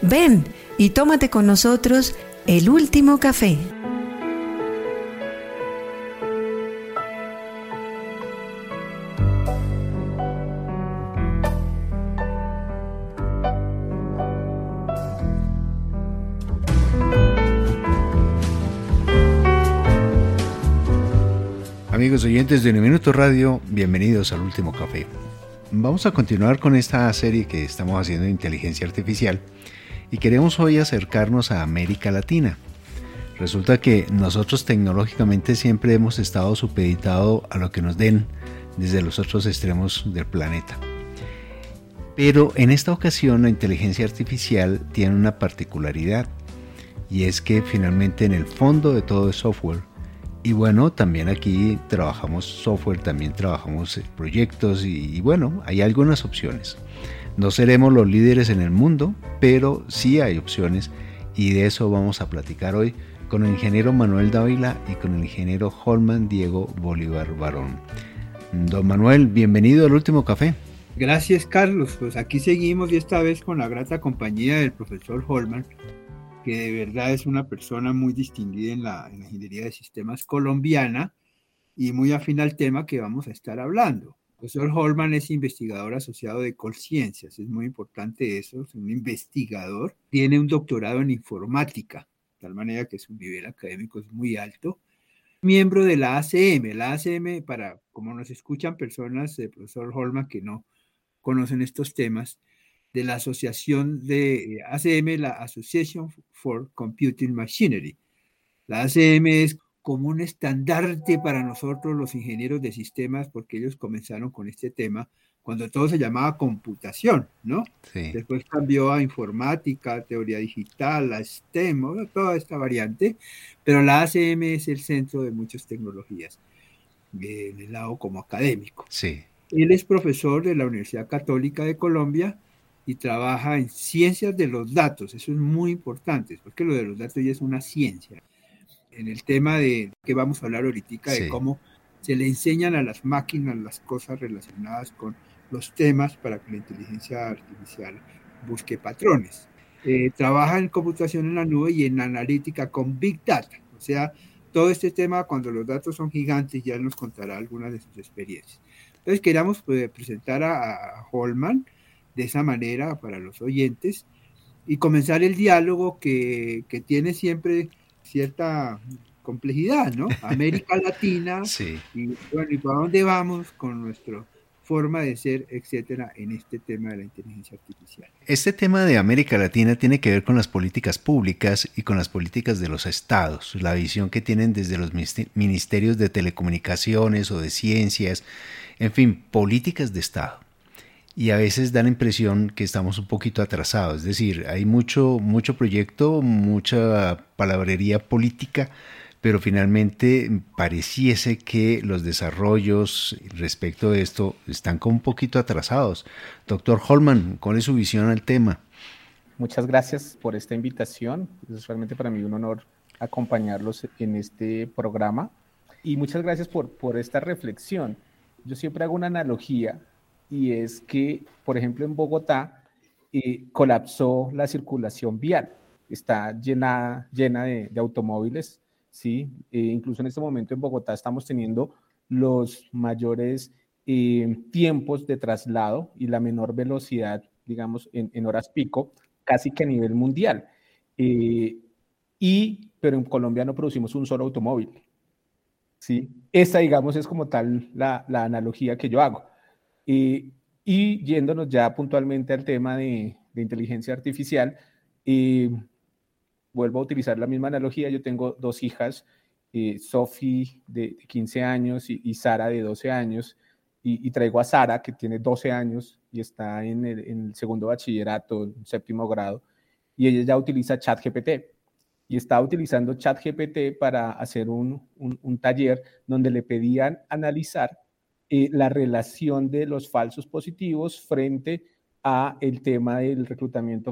Ven y tómate con nosotros el último café. Amigos oyentes de Uniminuto Radio, bienvenidos al Último Café. Vamos a continuar con esta serie que estamos haciendo de inteligencia artificial y queremos hoy acercarnos a América Latina. Resulta que nosotros tecnológicamente siempre hemos estado supeditados a lo que nos den desde los otros extremos del planeta. Pero en esta ocasión la inteligencia artificial tiene una particularidad y es que finalmente en el fondo de todo es software. Y bueno, también aquí trabajamos software, también trabajamos proyectos y bueno, hay algunas opciones. No seremos los líderes en el mundo, pero sí hay opciones y de eso vamos a platicar hoy con el ingeniero Manuel Dávila y con el ingeniero Holman Diego Bolívar Barón. Don Manuel, bienvenido al Último Café. Gracias, Carlos. Pues aquí seguimos y esta vez con la grata compañía del profesor Holman, que de verdad es una persona muy distinguida en la ingeniería de sistemas colombiana y muy afín al tema que vamos a estar hablando. El profesor Holman es investigador asociado de Colciencias, es muy importante eso, es un investigador, tiene un doctorado en informática, de tal manera que su nivel académico es muy alto. Miembro de la ACM, para como nos escuchan personas del profesor Holman que no conocen estos temas, de la asociación de ACM, la Association for Computing Machinery. La ACM es como un estandarte para nosotros los ingenieros de sistemas, porque ellos comenzaron con este tema cuando todo se llamaba computación, ¿no? Sí. Después cambió a informática, teoría digital, a STEM, toda esta variante, pero la ACM es el centro de muchas tecnologías, en el lado como académico. Sí. Él es profesor de la Universidad Católica de Colombia y trabaja en ciencias de los datos. Eso es muy importante, porque lo de los datos ya es una ciencia. En el tema de que vamos a hablar ahorita, Sí. de cómo se le enseñan a las máquinas las cosas relacionadas con los temas para que la inteligencia artificial busque patrones. Trabaja en computación en la nube y en analítica con Big Data. O sea, todo este tema, cuando los datos son gigantes, ya nos contará algunas de sus experiencias. Entonces, queríamos presentar a Holman de esa manera para los oyentes y comenzar el diálogo que tiene siempre cierta complejidad, ¿no? América Latina, Sí. y bueno, ¿y para dónde vamos con nuestra forma de ser, etcétera, en este tema de la inteligencia artificial? Este tema de América Latina tiene que ver con las políticas públicas y con las políticas de los estados, la visión que tienen desde los ministerios de telecomunicaciones o de ciencias, en fin, políticas de estado. Y a veces da la impresión que estamos un poquito atrasados, es decir, hay mucho proyecto, mucha palabrería política, pero finalmente pareciese que los desarrollos respecto de esto están como un poquito atrasados. Doctor Holman, ¿cuál es su visión al tema? Muchas gracias por esta invitación. Es realmente para mí un honor acompañarlos en este programa. Y muchas gracias por esta reflexión. Yo siempre hago una analogía y es que, por ejemplo, en Bogotá colapsó la circulación vial. Está llena de automóviles, ¿sí? Incluso en este momento en Bogotá estamos teniendo los mayores tiempos de traslado y la menor velocidad, digamos, en horas pico, casi que a nivel mundial. Pero en Colombia no producimos un solo automóvil, ¿sí? Esa, digamos, es como tal la analogía que yo hago. Y yéndonos ya puntualmente al tema de inteligencia artificial, vuelvo a utilizar la misma analogía. Yo tengo dos hijas, Sophie de 15 años y Sara de 12 años, y traigo a Sara, que tiene 12 años y está en el segundo bachillerato, en séptimo grado, y ella ya utiliza ChatGPT. Y estaba utilizando ChatGPT para hacer un taller donde le pedían analizar la relación de los falsos positivos frente a el tema del reclutamiento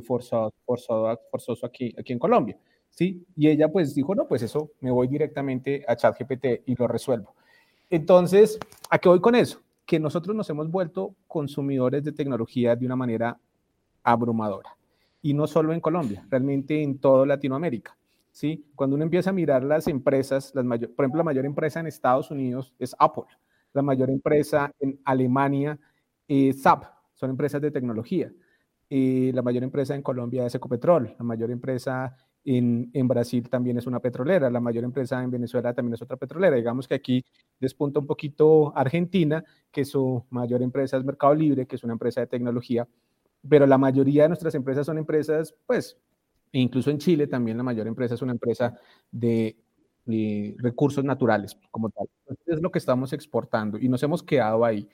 forzoso aquí en Colombia, ¿sí? Y ella pues dijo, no, pues eso, me voy directamente a ChatGPT y lo resuelvo. Entonces, ¿a qué voy con eso? Que nosotros nos hemos vuelto consumidores de tecnología de una manera abrumadora. y no solo en Colombia, realmente en toda Latinoamérica. ¿Sí? Cuando uno empieza a mirar las empresas, por ejemplo, la mayor empresa en Estados Unidos es Apple, la mayor empresa en Alemania es SAP, son empresas de tecnología. La mayor empresa en Colombia es Ecopetrol, la mayor empresa en Brasil también es una petrolera, la mayor empresa en Venezuela también es otra petrolera. Digamos que aquí despunta un poquito Argentina, que su mayor empresa es Mercado Libre, que es una empresa de tecnología, pero la mayoría de nuestras empresas son empresas, pues, incluso en Chile también la mayor empresa es una empresa de recursos naturales como tal. Entonces es lo que estamos exportando y nos hemos quedado ahí.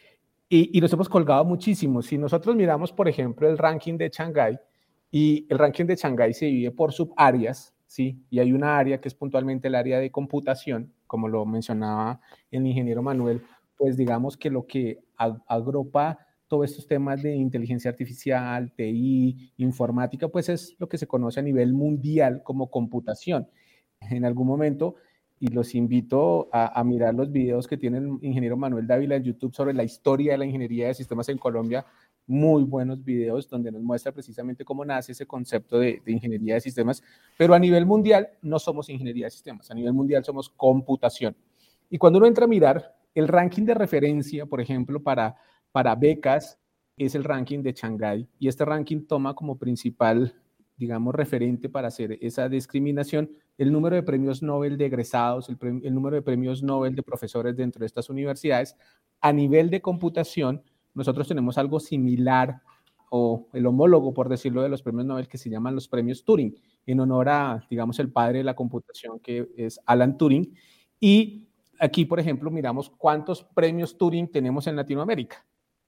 Y nos hemos colgado muchísimo. Si nosotros miramos, por ejemplo, el ranking de Shanghái, y el ranking de Shanghái se divide por subáreas, ¿sí? Y hay una área que es puntualmente el área de computación, como lo mencionaba el ingeniero Manuel, pues digamos que lo que agrupa todos estos temas de inteligencia artificial, TI, informática, pues es lo que se conoce a nivel mundial como computación. En algún momento, y los invito a mirar los videos que tiene el ingeniero Manuel Dávila en YouTube sobre la historia de la ingeniería de sistemas en Colombia, muy buenos videos donde nos muestra precisamente cómo nace ese concepto de ingeniería de sistemas, pero a nivel mundial no somos ingeniería de sistemas, a nivel mundial somos computación. Y cuando uno entra a mirar el ranking de referencia, por ejemplo, para becas, es el ranking de Shanghái, y este ranking toma como principal, digamos, referente para hacer esa discriminación el número de premios Nobel de egresados, el número de premios Nobel de profesores dentro de estas universidades. A nivel de computación, nosotros tenemos algo similar, o el homólogo, por decirlo, de los premios Nobel, que se llaman los premios Turing, en honor a, digamos, el padre de la computación, que es Alan Turing. Y aquí, por ejemplo, miramos cuántos premios Turing tenemos en Latinoamérica.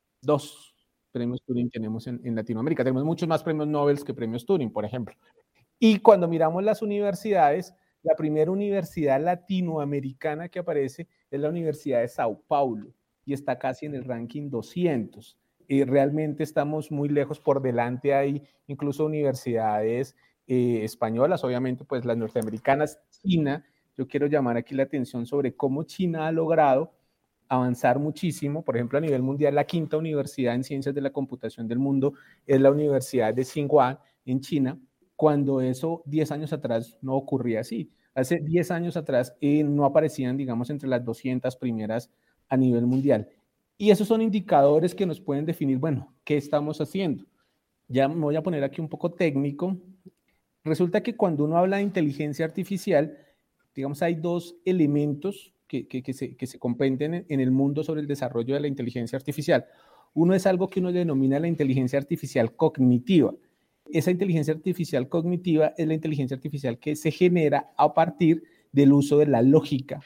2 premios Turing tenemos en Latinoamérica. Tenemos muchos más premios Nobel que premios Turing, por ejemplo. Y cuando miramos las universidades, la primera universidad latinoamericana que aparece es la Universidad de Sao Paulo y está casi en el ranking 200. Realmente estamos muy lejos, por delante hay incluso universidades españolas, obviamente pues las norteamericanas. China, yo quiero llamar aquí la atención sobre cómo China ha logrado avanzar muchísimo. Por ejemplo, a nivel mundial, la quinta universidad en ciencias de la computación del mundo es la Universidad de Tsinghua en China, cuando eso 10 años atrás no ocurría así. Hace 10 años atrás no aparecían, digamos, entre las 200 primeras a nivel mundial. Y esos son indicadores que nos pueden definir, bueno, ¿qué estamos haciendo? Ya me voy a poner aquí un poco técnico. Resulta que cuando uno habla de inteligencia artificial, digamos, hay 2 elementos que se comprenden en el mundo sobre el desarrollo de la inteligencia artificial. Uno es algo que uno denomina la inteligencia artificial cognitiva. Esa inteligencia artificial cognitiva es la inteligencia artificial que se genera a partir del uso de la lógica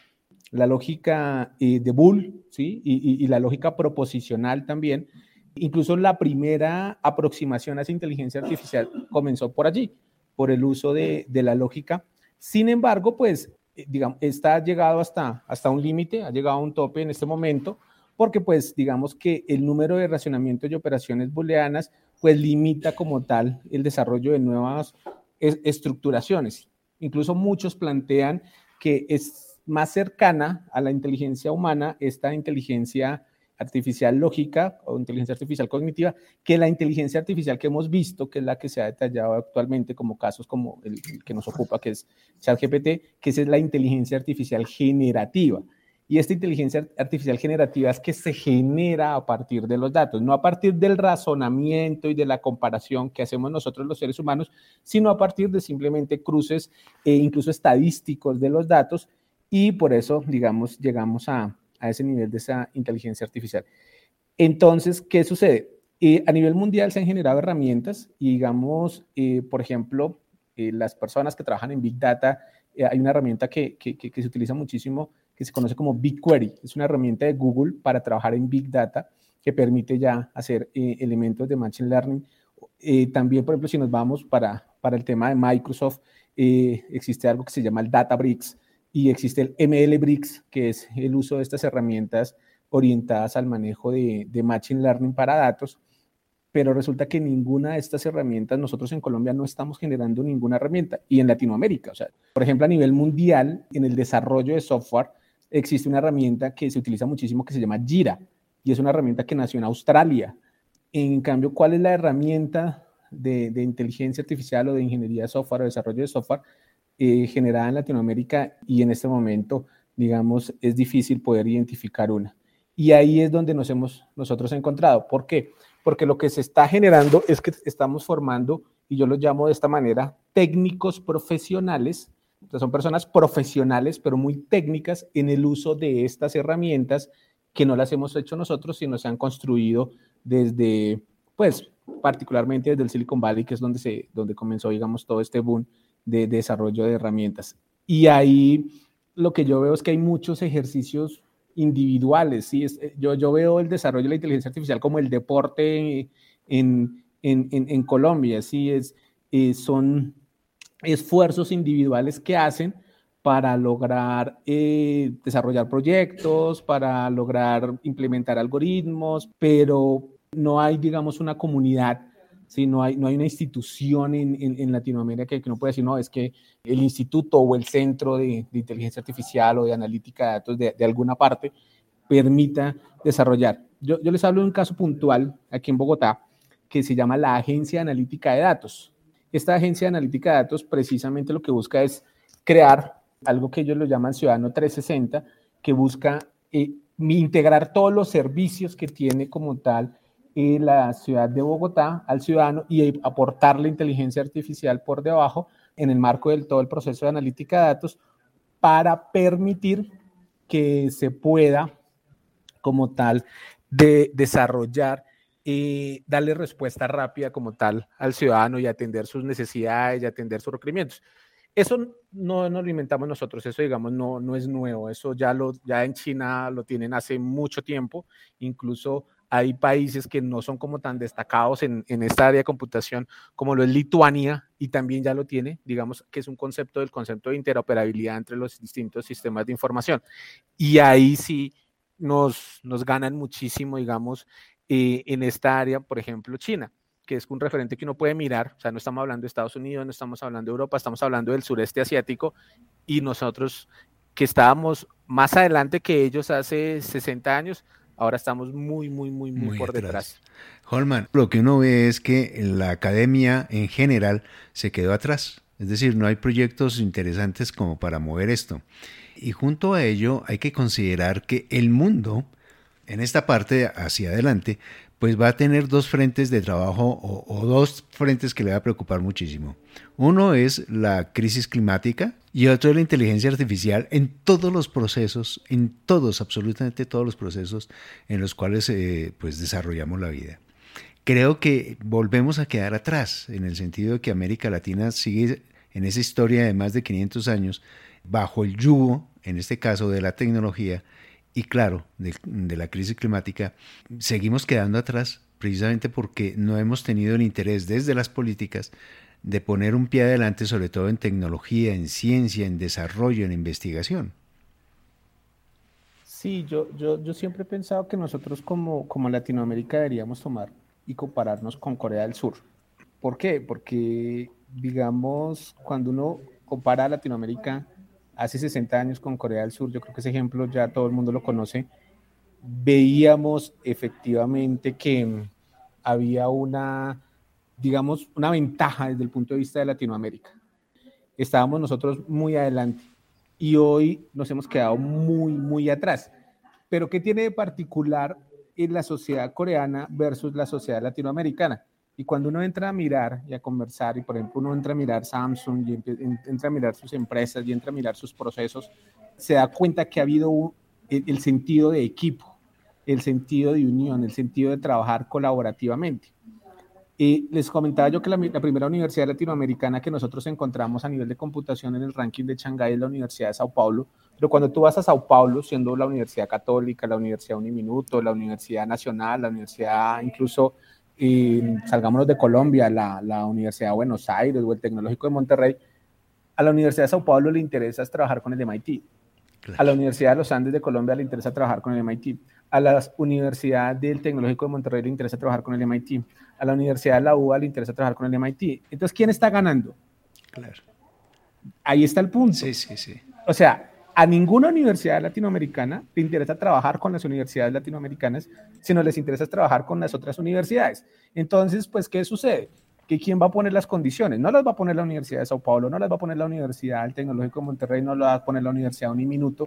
de Boole, ¿sí? y la lógica proposicional también. Incluso la primera aproximación a esa inteligencia artificial comenzó por allí, por el uso de la lógica. Sin embargo, pues, digamos, esta ha llegado hasta un límite, ha llegado a un tope en este momento, porque pues digamos que el número de racionamientos y operaciones booleanas pues limita como tal el desarrollo de nuevas estructuraciones. Incluso muchos plantean que es más cercana a la inteligencia humana esta inteligencia artificial lógica o inteligencia artificial cognitiva que la inteligencia artificial que hemos visto, que es la que se ha detallado actualmente como casos como el que nos ocupa, que es ChatGPT, que es la inteligencia artificial generativa. Y esta inteligencia artificial generativa es que se genera a partir de los datos, no a partir del razonamiento y de la comparación que hacemos nosotros los seres humanos, sino a partir de simplemente cruces incluso estadísticos de los datos, y por eso, digamos, llegamos a ese nivel de esa inteligencia artificial. Entonces, ¿qué sucede? A nivel mundial se han generado herramientas y, digamos, por ejemplo, las personas que trabajan en Big Data, hay una herramienta que se utiliza muchísimo que se conoce como BigQuery. Es una herramienta de Google para trabajar en Big Data que permite ya hacer elementos de Machine Learning. También, por ejemplo, si nos vamos para el tema de Microsoft, existe algo que se llama el Databricks y existe el MLBricks, que es el uso de estas herramientas orientadas al manejo de Machine Learning para datos. Pero resulta que ninguna de estas herramientas, nosotros en Colombia no estamos generando ninguna herramienta, y en Latinoamérica. O sea, por ejemplo, a nivel mundial, en el desarrollo de software, existe una herramienta que se utiliza muchísimo que se llama Jira, y es una herramienta que nació en Australia. En cambio, ¿cuál es la herramienta de inteligencia artificial o de ingeniería de software o desarrollo de software generada en Latinoamérica, y en este momento, digamos, es difícil poder identificar una. Y ahí es donde nos hemos nosotros encontrado. ¿Por qué? Porque lo que se está generando es que estamos formando, y yo los llamo de esta manera, técnicos profesionales. Entonces son personas profesionales, pero muy técnicas en el uso de estas herramientas, que no las hemos hecho nosotros, sino se han construido desde, pues, particularmente desde el Silicon Valley, que es donde comenzó, digamos, todo este boom de desarrollo de herramientas. Y ahí lo que yo veo es que hay muchos ejercicios individuales, ¿sí? Yo veo el desarrollo de la inteligencia artificial como el deporte en Colombia, ¿sí? Son esfuerzos individuales que hacen para lograr desarrollar proyectos, para lograr implementar algoritmos, pero no hay, digamos, una comunidad, ¿sí? No hay una institución en Latinoamérica que uno pueda decir, no, es que el instituto o el centro de inteligencia artificial o de analítica de datos de alguna parte permita desarrollar. Yo les hablo de un caso puntual aquí en Bogotá que se llama la Agencia de Analítica de Datos. Esta Agencia de Analítica de Datos precisamente lo que busca es crear algo que ellos lo llaman Ciudadano 360, que busca integrar todos los servicios que tiene como tal la ciudad de Bogotá al ciudadano y aportarle inteligencia artificial por debajo en el marco del todo el proceso de analítica de datos para permitir que se pueda como tal de desarrollar darle respuesta rápida como tal al ciudadano y atender sus necesidades y atender sus requerimientos. Eso no lo inventamos nosotros, eso digamos no es nuevo, eso ya en China lo tienen hace mucho tiempo, incluso hay países que no son como tan destacados en esta área de computación como lo es Lituania, y también ya lo tiene, digamos que es un concepto de interoperabilidad entre los distintos sistemas de información, y ahí sí nos ganan muchísimo, digamos, en esta área, por ejemplo, China, que es un referente que uno puede mirar, o sea, no estamos hablando de Estados Unidos, no estamos hablando de Europa, estamos hablando del sureste asiático, y nosotros que estábamos más adelante que ellos hace 60 años, ahora estamos muy por detrás. Holman, lo que uno ve es que la academia en general se quedó atrás, es decir, no hay proyectos interesantes como para mover esto. Y junto a ello hay que considerar que el mundo, en esta parte hacia adelante, pues va a tener dos frentes de trabajo o dos frentes que le va a preocupar muchísimo. Uno es la crisis climática y otro es la inteligencia artificial en todos los procesos, absolutamente todos los procesos en los cuales pues desarrollamos la vida. Creo que volvemos a quedar atrás en el sentido de que América Latina sigue en esa historia de más de 500 años bajo el yugo, en este caso, de la tecnología, y claro, de la crisis climática. Seguimos quedando atrás precisamente porque no hemos tenido el interés desde las políticas de poner un pie adelante, sobre todo en tecnología, en ciencia, en desarrollo, en investigación. Sí, yo siempre he pensado que nosotros como Latinoamérica deberíamos tomar y compararnos con Corea del Sur. ¿Por qué? Porque, digamos, cuando uno compara a Latinoamérica hace 60 años con Corea del Sur, yo creo que ese ejemplo ya todo el mundo lo conoce, veíamos efectivamente que había una ventaja desde el punto de vista de Latinoamérica. Estábamos nosotros muy adelante y hoy nos hemos quedado muy atrás. Pero ¿qué tiene de particular en la sociedad coreana versus la sociedad latinoamericana? Y cuando uno entra a mirar y a conversar, y por ejemplo uno entra a mirar Samsung, y entra a mirar sus empresas, y entra a mirar sus procesos, se da cuenta que ha habido el sentido de equipo, el sentido de unión, el sentido de trabajar colaborativamente. Les comentaba yo que la primera universidad latinoamericana que nosotros encontramos a nivel de computación en el ranking de Shanghái es la Universidad de Sao Paulo, pero cuando tú vas a Sao Paulo, siendo la Universidad Católica, la Universidad Uniminuto, la Universidad Nacional, la Universidad incluso... salgámonos de Colombia, la Universidad de Buenos Aires o el Tecnológico de Monterrey, a la Universidad de Sao Paulo le interesa trabajar con el MIT. Claro. A la Universidad de los Andes de Colombia le interesa trabajar con el MIT. A la Universidad del Tecnológico de Monterrey le interesa trabajar con el MIT. A la Universidad de la UBA le interesa trabajar con el MIT. Entonces, ¿quién está ganando? Claro. Ahí está el punto. Sí. O sea, a ninguna universidad latinoamericana le interesa trabajar con las universidades latinoamericanas, sino les interesa trabajar con las otras universidades. Entonces, pues, ¿qué sucede? que quién va a poner las condiciones. No las va a poner la Universidad de Sao Paulo, no las va a poner la Universidad del Tecnológico de Monterrey, no las va a poner la Universidad Uniminuto.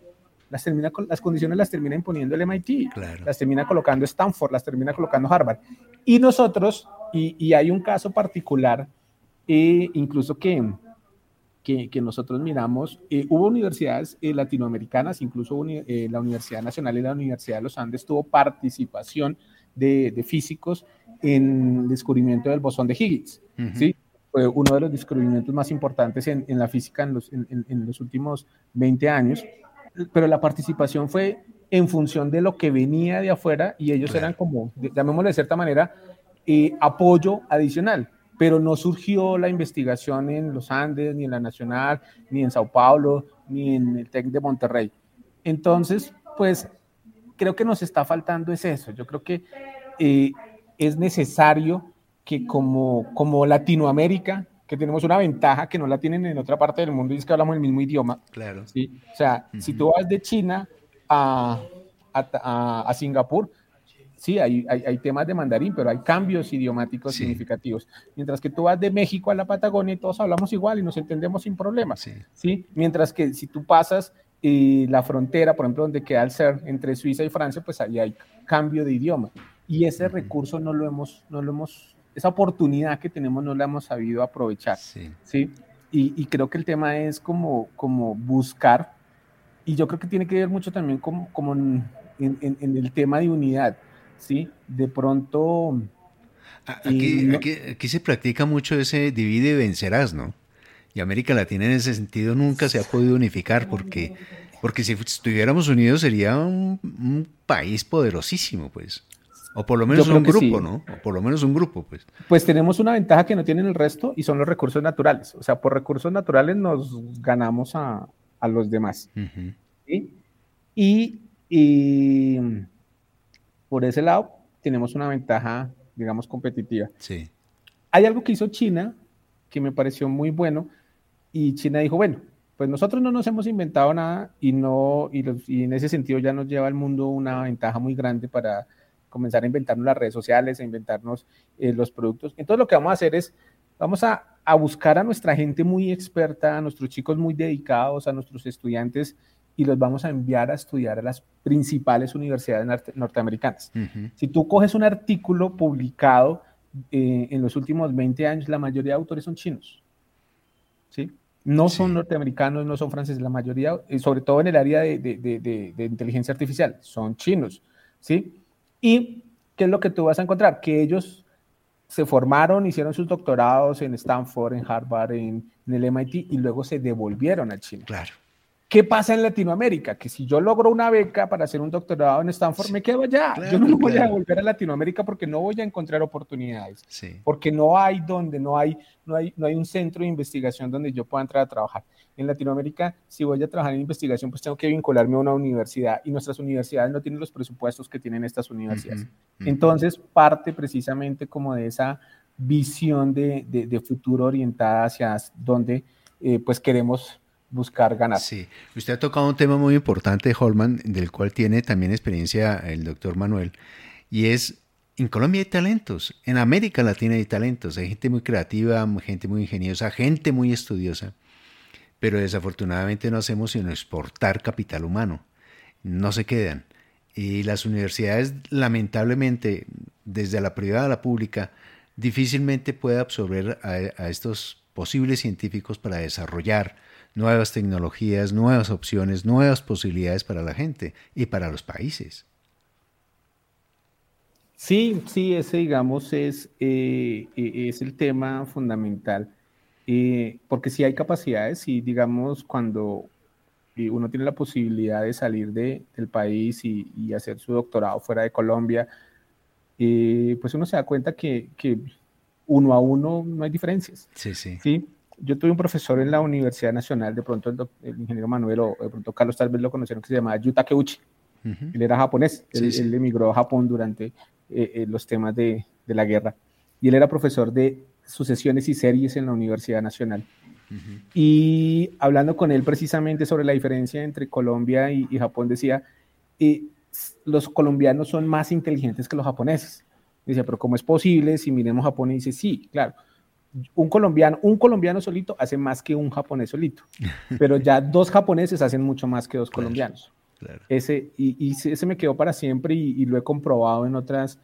Las condiciones las termina imponiendo el MIT, claro. Las termina colocando Stanford, las termina colocando Harvard. Y nosotros, y hay un caso particular, incluso que nosotros miramos, hubo universidades latinoamericanas, incluso la Universidad Nacional y la Universidad de los Andes tuvo participación de físicos en el descubrimiento del bosón de Higgs, ¿sí? Fue uno de los descubrimientos más importantes en la física en los últimos 20 años, pero la participación fue en función de lo que venía de afuera y ellos eran como, llamémoslo de cierta manera, apoyo adicional, pero no surgió la investigación en los Andes, ni en la Nacional, ni en Sao Paulo, ni en el TEC de Monterrey. Entonces, pues, creo que nos está faltando es eso. Yo creo que es necesario que como Latinoamérica, que tenemos una ventaja que no la tienen en otra parte del mundo, y es que hablamos el mismo idioma. Claro. ¿Sí? O sea, si tú vas de China a Singapur, sí, hay temas de mandarín, pero hay cambios idiomáticos significativos. Mientras que tú vas de México a la Patagonia y todos hablamos igual y nos entendemos sin problemas. ¿Sí? Mientras que si tú pasas la frontera, por ejemplo, donde queda el CERN entre Suiza y Francia, pues ahí hay cambio de idioma. Y ese recurso no lo hemos, esa oportunidad que tenemos no la hemos sabido aprovechar. ¿Sí? Y creo que el tema es como buscar, y yo creo que tiene que ver mucho también como en el tema de unidad. ¿Sí? De pronto... Aquí se practica mucho ese divide y vencerás, ¿no? Y América Latina en ese sentido nunca se ha podido unificar porque si estuviéramos unidos sería un país poderosísimo, pues. O por lo menos un grupo, ¿no? O por lo menos un grupo, pues. Pues tenemos una ventaja que no tienen el resto y son los recursos naturales. O sea, por recursos naturales nos ganamos a los demás. ¿Sí? Y por ese lado tenemos una ventaja, digamos, competitiva. Sí. Hay algo que hizo China que me pareció muy bueno, y China dijo, bueno, pues nosotros no nos hemos inventado nada y en ese sentido ya nos lleva al mundo una ventaja muy grande para comenzar a inventarnos las redes sociales, a inventarnos los productos. Entonces lo que vamos a hacer es, vamos a buscar a nuestra gente muy experta, a nuestros chicos muy dedicados, a nuestros estudiantes, y los vamos a enviar a estudiar a las principales universidades norteamericanas. Si tú coges un artículo publicado en los últimos 20 años, la mayoría de autores son chinos, ¿sí? No son norteamericanos, no son franceses, la mayoría, sobre todo en el área de inteligencia artificial, son chinos, ¿sí? ¿Y qué es lo que tú vas a encontrar? Que ellos se formaron, hicieron sus doctorados en Stanford, en Harvard, en el MIT, y luego se devolvieron a China. Claro. ¿Qué pasa en Latinoamérica? Que si yo logro una beca para hacer un doctorado en Stanford, me quedo allá. Claro, yo no me voy a devolver a Latinoamérica porque no voy a encontrar oportunidades. Porque no hay un centro de investigación donde yo pueda entrar a trabajar. En Latinoamérica, si voy a trabajar en investigación, pues tengo que vincularme a una universidad, y nuestras universidades no tienen los presupuestos que tienen estas universidades. Entonces, parte precisamente como de esa visión de futuro orientada hacia donde pues queremos buscar ganar. Sí, usted ha tocado un tema muy importante, Holman, del cual tiene también experiencia el doctor Manuel, y es, en Colombia hay talentos, en América Latina hay talentos, hay gente muy creativa, gente muy ingeniosa, gente muy estudiosa, pero desafortunadamente no hacemos sino exportar capital humano, no se quedan. Y las universidades, lamentablemente, desde la privada a la pública, difícilmente puede absorber a estos posibles científicos para desarrollar nuevas tecnologías, nuevas opciones, nuevas posibilidades para la gente y para los países. Sí, ese digamos es el tema fundamental, porque sí hay capacidades, y digamos cuando uno tiene la posibilidad de salir del país y hacer su doctorado fuera de Colombia, pues uno se da cuenta que uno a uno no hay diferencias. ¿Sí? Yo tuve un profesor en la Universidad Nacional, de pronto el ingeniero Manuel, o de pronto Carlos tal vez lo conocieron, que se llamaba Yu Takeuchi. Él era japonés, él emigró a Japón durante los temas de la guerra, y él era profesor de sucesiones y series en la Universidad Nacional. Y hablando con él precisamente sobre la diferencia entre Colombia y Japón, decía, los colombianos son más inteligentes que los japoneses, Dice, pero ¿cómo es posible? Si miremos Japón y dice, sí, claro, un colombiano solito hace más que un japonés solito, pero ya dos japoneses hacen mucho más que dos colombianos. Claro. Ese me quedó para siempre y lo he comprobado en otras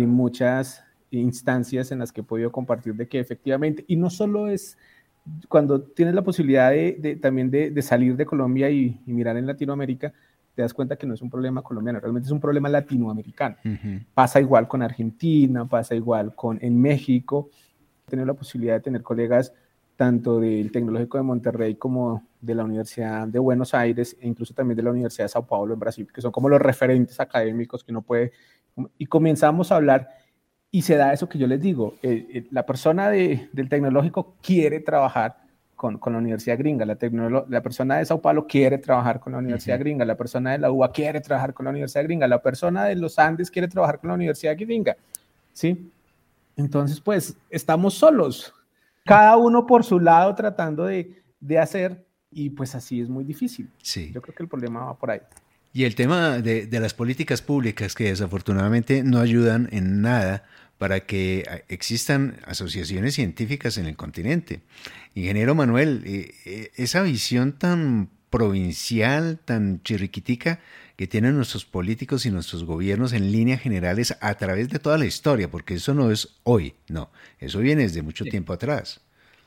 muchas instancias en las que he podido compartir de que efectivamente, y no solo es cuando tienes la posibilidad también de salir de Colombia y mirar en Latinoamérica, te das cuenta que no es un problema colombiano, realmente es un problema latinoamericano. Pasa igual con Argentina, pasa igual en México. He tenido la posibilidad de tener colegas tanto del Tecnológico de Monterrey como de la Universidad de Buenos Aires e incluso también de la Universidad de Sao Paulo en Brasil, que son como los referentes académicos que uno puede, y comenzamos a hablar y se da eso que yo les digo, la persona del Tecnológico quiere trabajar con la Universidad Gringa, la persona de Sao Paulo quiere trabajar con la Universidad Gringa, la persona de la UBA quiere trabajar con la Universidad Gringa, la persona de los Andes quiere trabajar con la Universidad Gringa, ¿sí? Entonces, pues, estamos solos, cada uno por su lado tratando de hacer, y pues así es muy difícil. Sí. Yo creo que el problema va por ahí. Y el tema de las políticas públicas que desafortunadamente no ayudan en nada para que existan asociaciones científicas en el continente. Ingeniero Manuel, esa visión tan provincial, tan chirriquitica que tienen nuestros políticos y nuestros gobiernos en líneas generales a través de toda la historia, porque eso no es hoy, no, eso viene desde mucho tiempo atrás.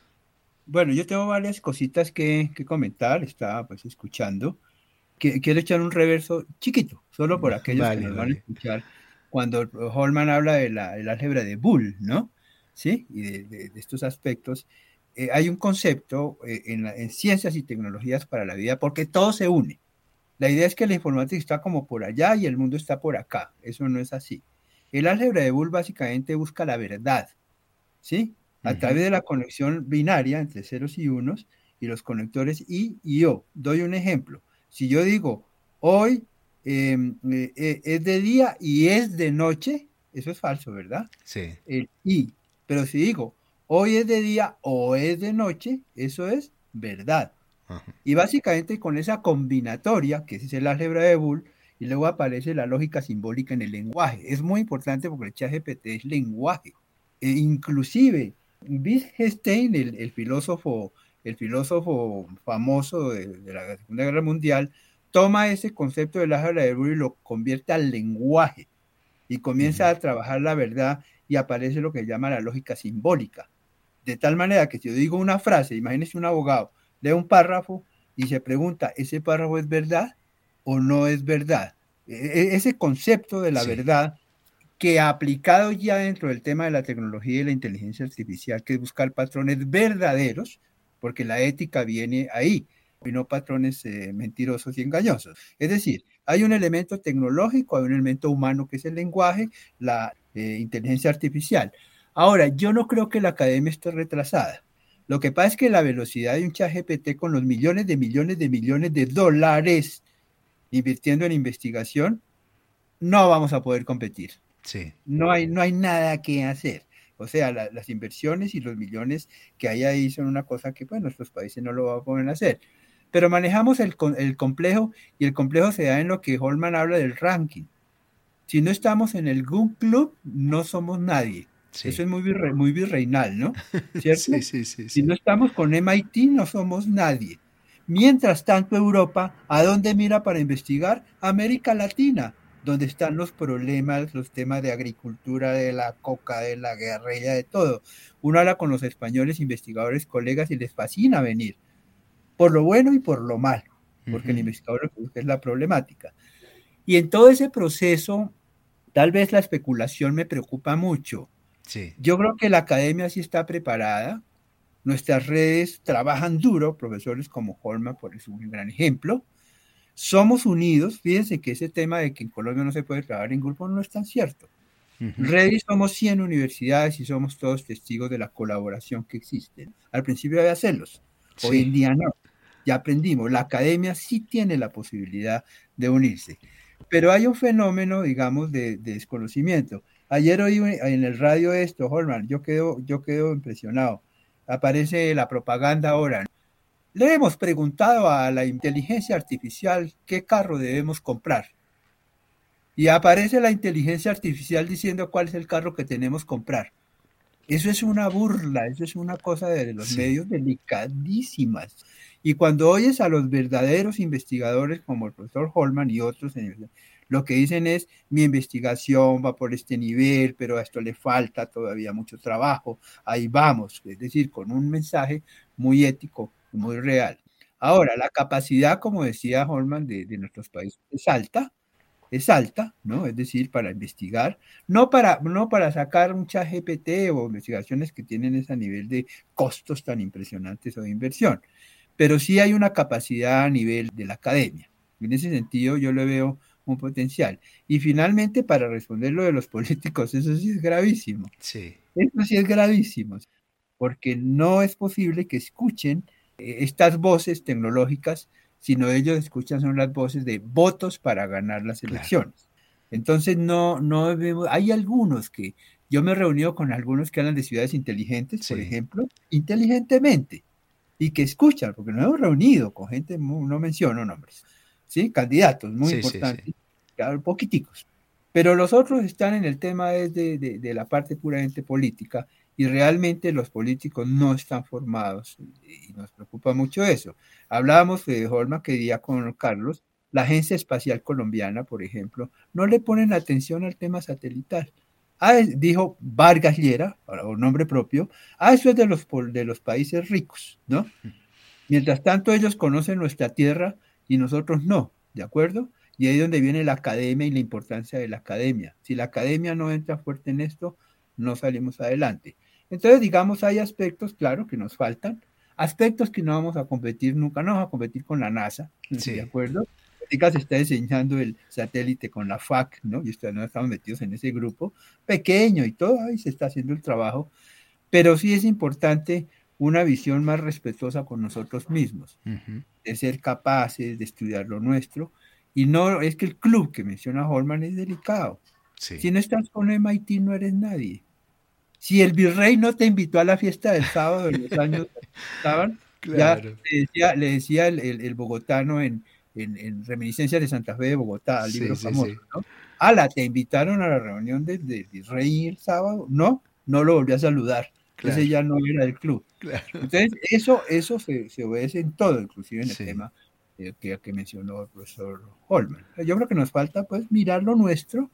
Bueno, yo tengo varias cositas que comentar, estaba pues escuchando. Quiero echar un reverso chiquito, solo por aquellos que nos van a escuchar, cuando Holman habla del álgebra de Boole, ¿no? ¿Sí? Y de estos aspectos. Hay un concepto en ciencias y tecnologías para la vida, porque todo se une. La idea es que la informática está como por allá y el mundo está por acá. Eso no es así. El álgebra de Boole básicamente busca la verdad, ¿sí? A través de la conexión binaria entre ceros y unos y los conectores I y O. Doy un ejemplo. Si yo digo, hoy es de día y es de noche, eso es falso, ¿verdad? Sí. El I. Pero si digo, hoy es de día o es de noche, eso es verdad. Y básicamente con esa combinatoria, que es el álgebra de Boole, y luego aparece la lógica simbólica en el lenguaje. Es muy importante porque el ChatGPT es lenguaje. Inclusive, Wittgenstein, el filósofo famoso de la Segunda Guerra Mundial, toma ese concepto del álgebra de Boole y lo convierte al lenguaje y comienza a trabajar la verdad y aparece lo que llama la lógica simbólica. De tal manera que si yo digo una frase, imagínese un abogado, lee un párrafo y se pregunta, ¿ese párrafo es verdad o no es verdad? Ese concepto de la verdad que aplicado ya dentro del tema de la tecnología y la inteligencia artificial, que es buscar patrones verdaderos, porque la ética viene ahí, y no patrones mentirosos y engañosos. Es decir, hay un elemento tecnológico, hay un elemento humano que es el lenguaje, la inteligencia artificial. Ahora, yo no creo que la academia esté retrasada. Lo que pasa es que la velocidad de un ChatGPT con los millones de dólares invirtiendo en investigación, no vamos a poder competir. Sí. No hay nada que hacer. O sea, las inversiones y los millones que hay ahí son una cosa que, pues, nuestros países no lo van a poder hacer. Pero manejamos el complejo, y el complejo se da en lo que Holman habla del ranking. Si no estamos en el Google Club, no somos nadie. Sí. Eso es muy virreinal, ¿no? ¿Cierto? Sí. Si no estamos con MIT, no somos nadie. Mientras tanto, Europa, ¿a dónde mira para investigar? América Latina, donde están los problemas, los temas de agricultura, de la coca, de la guerrilla, de todo. Uno habla con los españoles, investigadores, colegas, y les fascina venir, por lo bueno y por lo malo, porque el investigador es la problemática. Y en todo ese proceso, tal vez la especulación me preocupa mucho. Sí. Yo creo que la academia sí está preparada, nuestras redes trabajan duro, profesores como Holman, por eso es un gran ejemplo. Somos unidos, fíjense que ese tema de que en Colombia no se puede trabajar en grupo no es tan cierto. Redes somos 100 universidades y somos todos testigos de la colaboración que existe. Al principio había celos, hoy en día no. Ya aprendimos, la academia sí tiene la posibilidad de unirse. Pero hay un fenómeno, digamos, de desconocimiento. Ayer oí en el radio esto, Holman, yo quedo impresionado. Aparece la propaganda ahora. Le hemos preguntado a la inteligencia artificial qué carro debemos comprar. y aparece la inteligencia artificial diciendo cuál es el carro que tenemos que comprar. Eso es una burla, eso es una cosa de los medios delicadísimas. Y cuando oyes a los verdaderos investigadores como el profesor Holman y otros, lo que dicen es, mi investigación va por este nivel, pero a esto le falta todavía mucho trabajo, ahí vamos, es decir, con un mensaje muy ético, muy real. Ahora, la capacidad, como decía Holman, de nuestros países es alta, ¿no? Es decir, para investigar, no para sacar un ChatGPT o investigaciones que tienen ese nivel de costos tan impresionantes o de inversión, pero sí hay una capacidad a nivel de la academia. En ese sentido, yo le veo un potencial. Y finalmente, para responder lo de los políticos, eso sí es gravísimo. Sí. Eso sí es gravísimo, porque no es posible que escuchen estas voces tecnológicas, sino ellos escuchan son las voces de votos para ganar las elecciones. Claro. Entonces, no vemos, hay algunos que, yo me he reunido con algunos que hablan de ciudades inteligentes, por ejemplo, inteligentemente, y que escuchan, porque nos hemos reunido con gente, no menciono nombres, ¿sí? Candidatos muy importantes, claro, poquiticos. Pero los otros están en el tema de la parte puramente política, y realmente los políticos no están formados, y nos preocupa mucho eso. Hablábamos de Holman, que día con Carlos, la Agencia Espacial Colombiana, por ejemplo, no le ponen atención al tema satelital. Dijo Vargas Llera, o nombre propio, eso es de los países ricos, ¿no? Mientras tanto, ellos conocen nuestra tierra y nosotros no, ¿de acuerdo? Y ahí es donde viene la academia y la importancia de la academia. Si la academia no entra fuerte en esto, no salimos adelante. Entonces, digamos, hay aspectos, claro, que nos faltan, aspectos que no vamos a competir nunca, no vamos a competir con la NASA, ¿de acuerdo? Ahorita se está diseñando el satélite con la FAC, ¿no? Y no estamos metidos en ese grupo, pequeño y todo, ahí se está haciendo el trabajo, pero sí es importante una visión más respetuosa con nosotros mismos, de ser capaces de estudiar lo nuestro, y no, es que el club que menciona Holman es delicado. Si no estás con MIT no eres nadie. Si el virrey no te invitó a la fiesta del sábado de los años que estaban, claro. Ya le decía el bogotano en Reminiscencias de Santa Fe de Bogotá, al libro famoso, ¿no? Te invitaron a la reunión del virrey el sábado, no lo volví a saludar. Claro. Ese ya no era del club. Claro. Entonces, eso se obedece en todo, inclusive en el tema que mencionó el profesor Holman. Yo creo que nos falta, pues, mirar lo nuestro.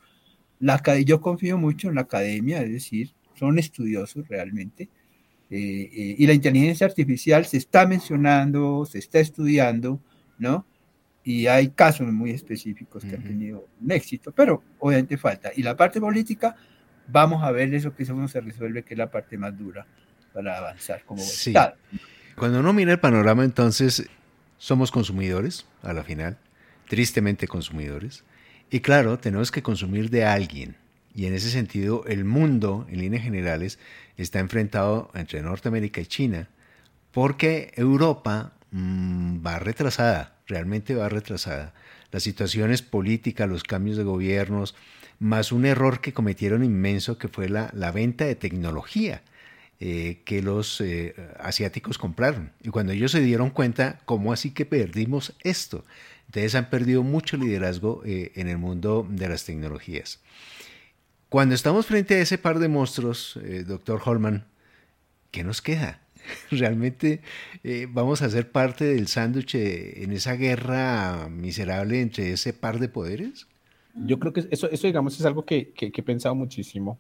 Yo confío mucho en la academia, es decir, son estudiosos realmente, y la inteligencia artificial se está mencionando, se está estudiando, ¿no? Y hay casos muy específicos que han tenido un éxito, pero obviamente falta. Y la parte política, vamos a ver eso que se resuelve, que es la parte más dura para avanzar como Estado. Cuando uno mira el panorama, entonces, somos consumidores, a la final, tristemente consumidores, y claro, tenemos que consumir de alguien. Y en ese sentido, el mundo, en líneas generales, está enfrentado entre Norteamérica y China, porque Europa va retrasada, realmente va retrasada. Las situaciones políticas, los cambios de gobiernos, más un error que cometieron inmenso, que fue la venta de tecnología que los asiáticos compraron. Y cuando ellos se dieron cuenta, ¿cómo así que perdimos esto? Entonces han perdido mucho liderazgo en el mundo de las tecnologías. Cuando estamos frente a ese par de monstruos, doctor Holman, ¿qué nos queda? ¿Realmente vamos a ser parte del sándwich en esa guerra miserable entre ese par de poderes? Yo creo que eso digamos, es algo que he pensado muchísimo.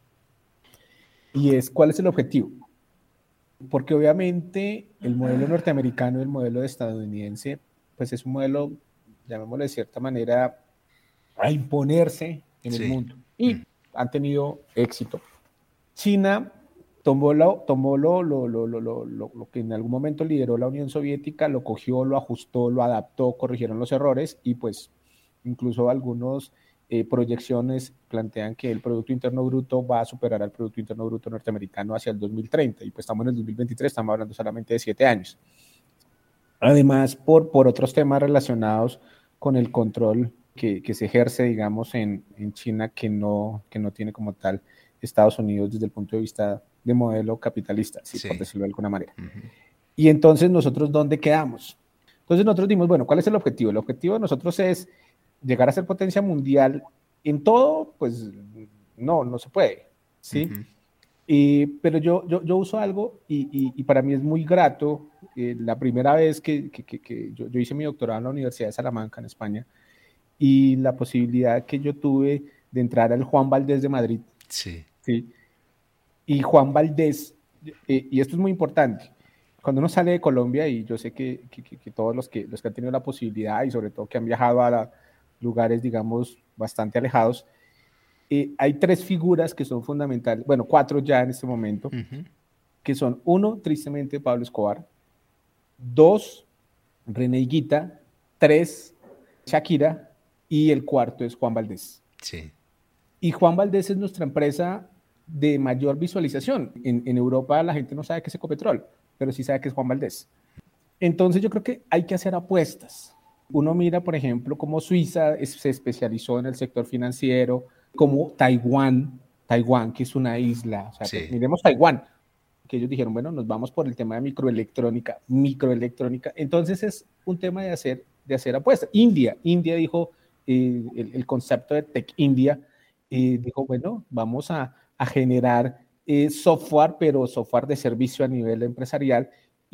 Y es, ¿cuál es el objetivo? Porque obviamente el modelo norteamericano y el modelo estadounidense, pues es un modelo, llamémoslo de cierta manera, a imponerse en el mundo. Y han tenido éxito. China tomó lo que en algún momento lideró la Unión Soviética, lo cogió, lo ajustó, lo adaptó, corrigieron los errores y pues incluso algunos proyecciones plantean que el Producto Interno Bruto va a superar al Producto Interno Bruto norteamericano hacia el 2030 y pues estamos en el 2023, estamos hablando solamente de 7 años. Además, por otros temas relacionados con el control que se ejerce, digamos, en China, que no tiene como tal Estados Unidos desde el punto de vista de modelo capitalista, por decirlo de alguna manera. Y entonces, ¿nosotros dónde quedamos? Entonces nosotros dimos, bueno, ¿cuál es el objetivo? El objetivo de nosotros es llegar a ser potencia mundial En todo, pues no se puede, ¿sí? Ujú. Pero yo uso algo y para mí es muy grato. La primera vez que yo hice mi doctorado en la Universidad de Salamanca, en España, y la posibilidad que yo tuve de entrar al Juan Valdés de Madrid, Sí. ¿sí? Y Juan Valdés, y esto es muy importante, cuando uno sale de Colombia, y yo sé que todos los que han tenido la posibilidad y sobre todo que han viajado a lugares, digamos, bastante alejados, hay tres figuras que son fundamentales, bueno, cuatro ya en este momento, Ujú. que son, uno, tristemente, Pablo Escobar; dos, René Higuita; tres, Shakira; y el cuarto es Juan Valdés. Sí. Y Juan Valdés es nuestra empresa de mayor visualización. En Europa la gente no sabe qué es Ecopetrol, pero sí sabe qué es Juan Valdés. Entonces yo creo que hay que hacer apuestas. Uno mira, por ejemplo, cómo Suiza se especializó en el sector financiero, como Taiwán, que es una isla. O sea, Sí. miremos Taiwán, que ellos dijeron, bueno, nos vamos por el tema de microelectrónica. Entonces es un tema de hacer apuestas. India dijo, el concepto de Tech India, dijo, bueno, vamos a generar software, pero software de servicio a nivel empresarial.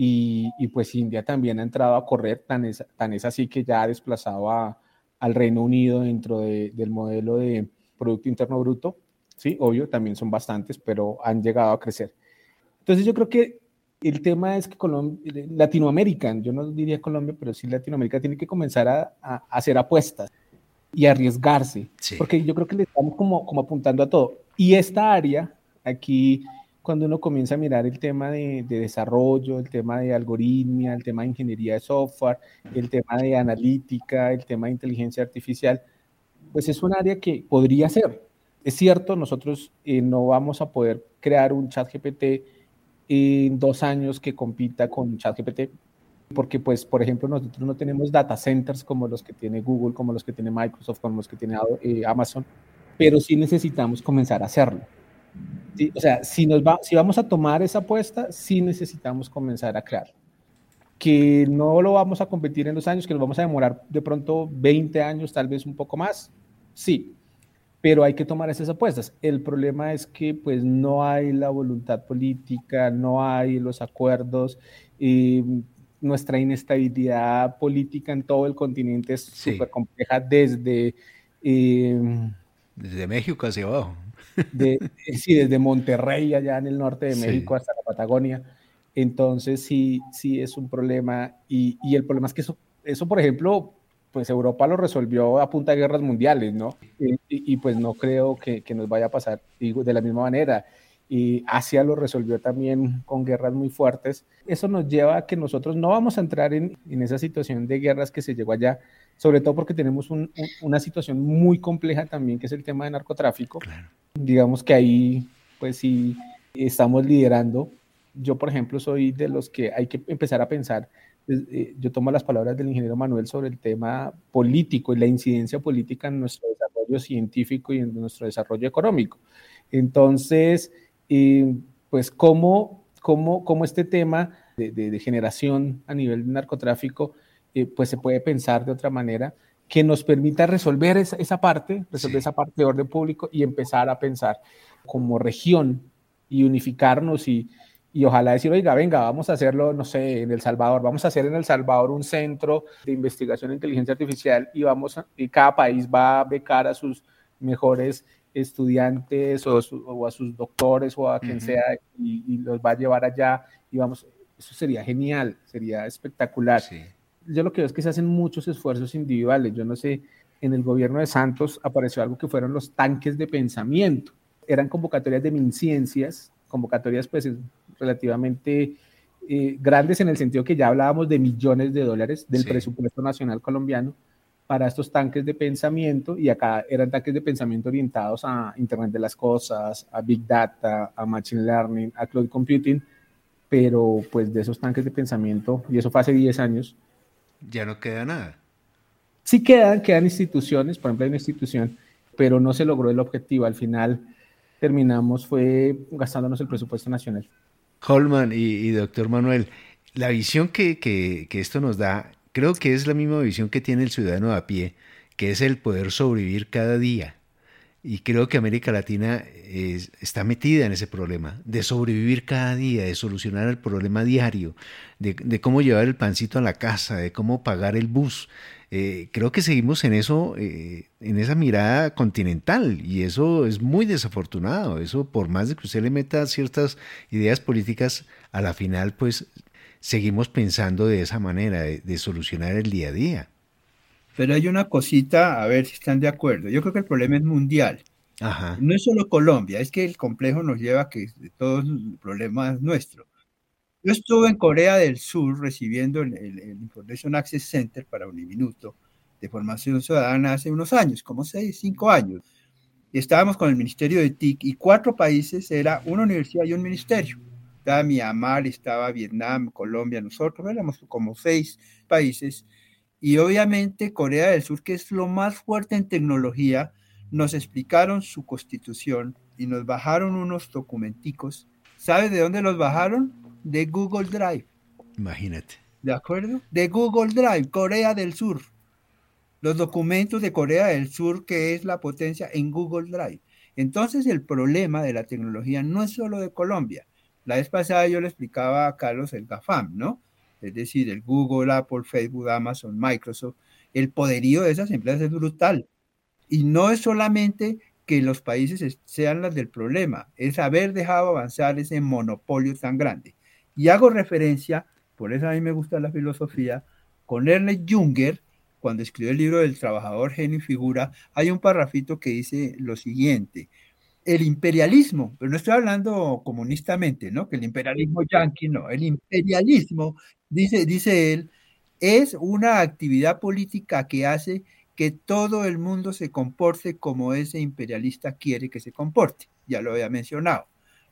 Y pues India también ha entrado a correr, tan es así que ya ha desplazado al Reino Unido dentro del modelo de Producto Interno Bruto. Sí, obvio, también son bastantes, pero han llegado a crecer. Entonces yo creo que el tema es que Latinoamérica, yo no diría Colombia, pero sí Latinoamérica tiene que comenzar a hacer apuestas y arriesgarse, Sí. porque yo creo que le estamos como apuntando a todo. Y esta área, aquí, cuando uno comienza a mirar el tema de desarrollo, el tema de algoritmia, el tema de ingeniería de software, el tema de analítica, el tema de inteligencia artificial, pues es un área que podría ser. Es cierto, nosotros no vamos a poder crear un ChatGPT en 2 años que compita con ChatGPT, porque, pues, por ejemplo, nosotros no tenemos data centers como los que tiene Google, como los que tiene Microsoft, como los que tiene Amazon, pero sí necesitamos comenzar a hacerlo. ¿Sí? O sea, si vamos a tomar esa apuesta, sí necesitamos comenzar a crear. Que no lo vamos a competir en 2 años, que nos vamos a demorar de pronto 20 años, tal vez un poco más, sí, pero hay que tomar esas apuestas. El problema es que pues no hay la voluntad política, no hay los acuerdos, nuestra inestabilidad política en todo el continente es Sí. súper compleja eh, Desde México hacia abajo. sí, desde Monterrey, allá en el norte de Sí. México, hasta la Patagonia. Entonces sí es un problema. Y el problema es que eso, por ejemplo, pues Europa lo resolvió a punta de guerras mundiales, ¿no? Y pues no creo que nos vaya a pasar de la misma manera. Y Asia lo resolvió también con guerras muy fuertes. Eso nos lleva a que nosotros no vamos a entrar en esa situación de guerras que se llegó allá, sobre todo porque tenemos una situación muy compleja también, que es el tema de narcotráfico. Claro. Digamos que ahí, pues sí, estamos liderando. Yo, por ejemplo, soy de los que hay que empezar a pensar. Yo tomo las palabras del ingeniero Manuel sobre el tema político y la incidencia política en nuestro desarrollo científico y en nuestro desarrollo económico. Entonces, pues cómo este tema de generación a nivel de narcotráfico, pues se puede pensar de otra manera que nos permita resolver esa parte de orden público y empezar a pensar como región y unificarnos y ojalá decir, oiga, venga, vamos a hacerlo, no sé, en El Salvador, vamos a hacer en El Salvador un centro de investigación en inteligencia artificial y cada país va a becar a sus mejores estudiantes o a sus doctores o a quien sea y los va a llevar allá y vamos, eso sería genial, sería espectacular. Sí. Yo lo que veo es que se hacen muchos esfuerzos individuales. Yo no sé, en el gobierno de Santos apareció algo que fueron los tanques de pensamiento. Eran convocatorias de MinCiencias, convocatorias pues relativamente grandes en el sentido que ya hablábamos de millones de dólares del presupuesto nacional colombiano para estos tanques de pensamiento, y acá eran tanques de pensamiento orientados a Internet de las Cosas, a Big Data, a Machine Learning, a Cloud Computing, pero pues de esos tanques de pensamiento, y eso fue hace 10 años, ya no queda nada. Sí quedan instituciones, por ejemplo hay una institución, pero no se logró el objetivo. Al final terminamos gastándonos el presupuesto nacional. Holman y doctor Manuel, la visión que esto nos da, creo que es la misma visión que tiene el ciudadano de a pie, que es el poder sobrevivir cada día. Y creo que América Latina está metida en ese problema, de sobrevivir cada día, de solucionar el problema diario, de cómo llevar el pancito a la casa, de cómo pagar el bus. Creo que seguimos en eso, en esa mirada continental, y eso es muy desafortunado. Eso, por más de que usted le meta ciertas ideas políticas, a la final, pues, seguimos pensando de esa manera, de solucionar el día a día. Pero hay una cosita, a ver si están de acuerdo. Yo creo que el problema es mundial. Ajá. No es solo Colombia, es que el complejo nos lleva a que todo el problema es nuestro. Yo estuve en Corea del Sur recibiendo el Information Access Center para Uniminuto de formación ciudadana hace unos años, como 6, 5 años. Y estábamos con el Ministerio de TIC y 4 países, era una universidad y un ministerio. Estaba Myanmar, estaba Vietnam, Colombia, nosotros éramos como 6 países. Y obviamente Corea del Sur, que es lo más fuerte en tecnología, nos explicaron su constitución y nos bajaron unos documenticos. ¿Sabe de dónde los bajaron? De Google Drive. Imagínate. ¿De acuerdo? De Google Drive, Corea del Sur. Los documentos de Corea del Sur, que es la potencia en Google Drive. Entonces el problema de la tecnología no es solo de Colombia. La vez pasada yo le explicaba a Carlos el GAFAM, ¿no? Es decir, el Google, Apple, Facebook, Amazon, Microsoft, el poderío de esas empresas es brutal. Y no es solamente que los países sean las del problema, es haber dejado avanzar ese monopolio tan grande. Y hago referencia, por eso a mí me gusta la filosofía, con Ernest Junger, cuando escribió el libro del trabajador, genio y figura, hay un parrafito que dice lo siguiente: el imperialismo, pero no estoy hablando comunistamente, ¿no? Que el imperialismo yanqui, no, el imperialismo, dice él, es una actividad política que hace que todo el mundo se comporte como ese imperialista quiere que se comporte, ya lo había mencionado.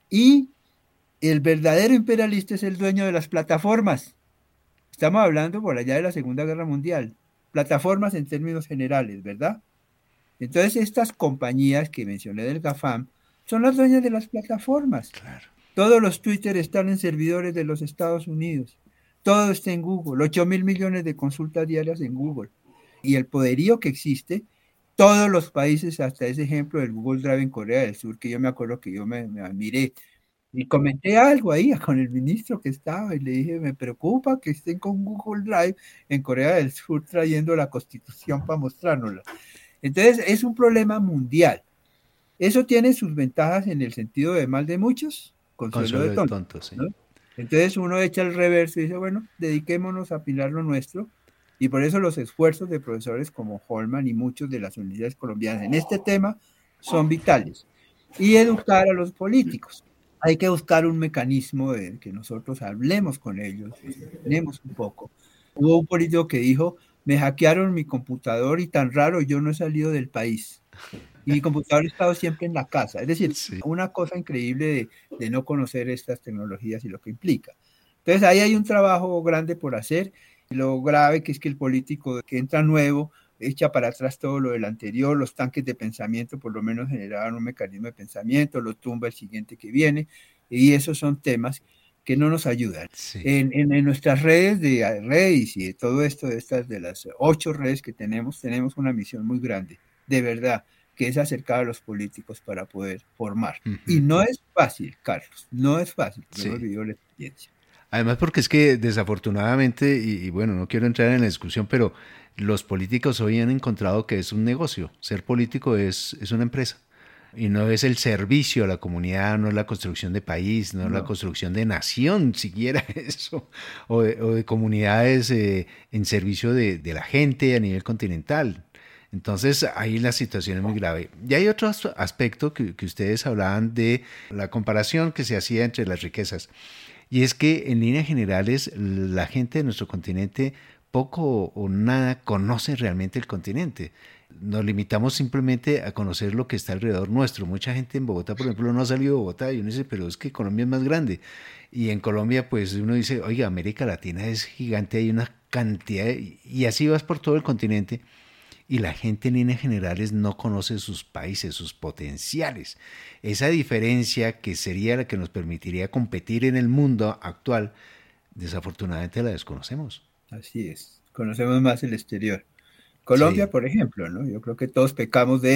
Y el verdadero imperialista es el dueño de las plataformas. Estamos hablando por allá de la Segunda Guerra Mundial, plataformas en términos generales, ¿verdad? Entonces, estas compañías que mencioné del GAFAM son las dueñas de las plataformas. Claro. Todos los Twitter están en servidores de los Estados Unidos. Todo está en Google. 8.000 millones de consultas diarias en Google. Y el poderío que existe, todos los países, hasta ese ejemplo del Google Drive en Corea del Sur, que yo me acuerdo que yo me admiré. Y comenté algo ahí con el ministro que estaba y le dije, me preocupa que estén con Google Drive en Corea del Sur trayendo la Constitución para mostrárnosla. Entonces, es un problema mundial. Eso tiene sus ventajas en el sentido de mal de muchos, consuelo de tontos, sí. ¿No? Entonces, uno echa el reverso y dice, bueno, dediquémonos a apilar lo nuestro. Y por eso los esfuerzos de profesores como Holman y muchos de las universidades colombianas en este tema son vitales. Y educar a los políticos. Hay que buscar un mecanismo de que nosotros hablemos con ellos, hablemos un poco. Hubo un político que dijo, me hackearon mi computador y tan raro, yo no he salido del país. Y mi computador ha estado siempre en la casa. Es decir, sí, una cosa increíble de no conocer estas tecnologías y lo que implica. Entonces ahí hay un trabajo grande por hacer. Lo grave que es que el político que entra nuevo echa para atrás todo lo del anterior, los tanques de pensamiento por lo menos generaban un mecanismo de pensamiento, lo tumba el siguiente que viene, y esos son temas que no nos ayudan. Sí. En nuestras redes de redes y de todo esto, de las 8 redes que tenemos una misión muy grande, de verdad, que es acercar a los políticos para poder formar. Y no es fácil, Carlos, no es fácil, yo he vivido la experiencia. Además porque es que desafortunadamente, y bueno, no quiero entrar en la discusión, pero los políticos hoy han encontrado que es un negocio. Ser político es una empresa. Y no es el servicio a la comunidad, no es la construcción de país, no es la construcción de nación, siquiera eso, o de comunidades en servicio de la gente a nivel continental. Entonces ahí la situación es muy grave. Y hay otro aspecto que ustedes hablaban de la comparación que se hacía entre las riquezas. Y es que en líneas generales la gente de nuestro continente poco o nada conoce realmente el continente. Nos limitamos simplemente a conocer lo que está alrededor nuestro. Mucha gente en Bogotá, por ejemplo, no ha salido de Bogotá y uno dice, pero es que Colombia es más grande. Y en Colombia, pues uno dice, oiga, América Latina es gigante, hay una cantidad, y así vas por todo el continente. Y la gente en líneas generales no conoce sus países, sus potenciales. Esa diferencia que sería la que nos permitiría competir en el mundo actual, desafortunadamente la desconocemos. Así es, conocemos más el exterior. Colombia, sí, por ejemplo, ¿no? Yo creo que todos pecamos de eso.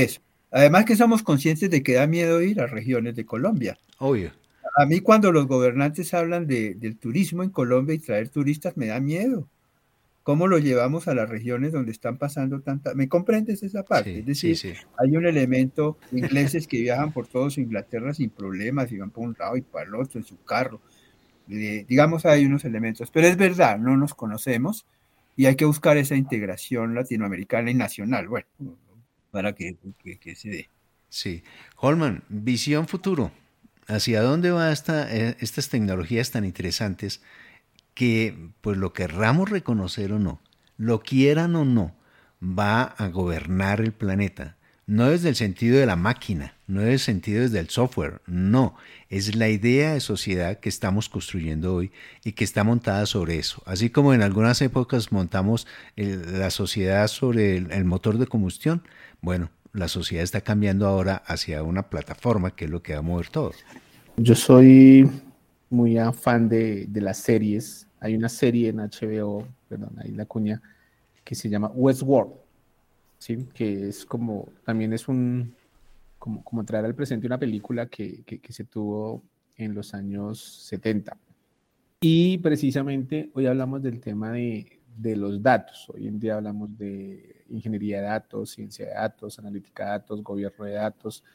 Además que somos conscientes de que da miedo ir a regiones de Colombia. Obvio. A mí cuando los gobernantes hablan del turismo en Colombia y traer turistas me da miedo. ¿Cómo lo llevamos a las regiones donde están pasando tanta... ¿Me comprendes esa parte? Es Sí, sí, decir, sí. hay un elemento, ingleses que viajan por todos Inglaterra sin problemas y van por un lado y para el otro en su carro. Digamos, hay unos elementos, pero es verdad, no nos conocemos y hay que buscar esa integración latinoamericana y nacional, bueno, para que se dé. Sí. Holman, visión futuro. ¿Hacia dónde va estas tecnologías tan interesantes que, pues lo querramos reconocer o no, lo quieran o no, va a gobernar el planeta? No desde el sentido de la máquina, no desde el sentido desde el software, no. Es la idea de sociedad que estamos construyendo hoy y que está montada sobre eso. Así como en algunas épocas montamos la sociedad sobre el motor de combustión, bueno, la sociedad está cambiando ahora hacia una plataforma que es lo que va a mover todo. Yo soy muy afán de las series. Hay una serie en HBO, perdón, ahí la cuña, que se llama Westworld, ¿sí? Que es como, también es como traer al presente una película que se tuvo en los años 70. Y precisamente hoy hablamos del tema de los datos. Hoy en día hablamos de ingeniería de datos, ciencia de datos, analítica de datos, gobierno de datos.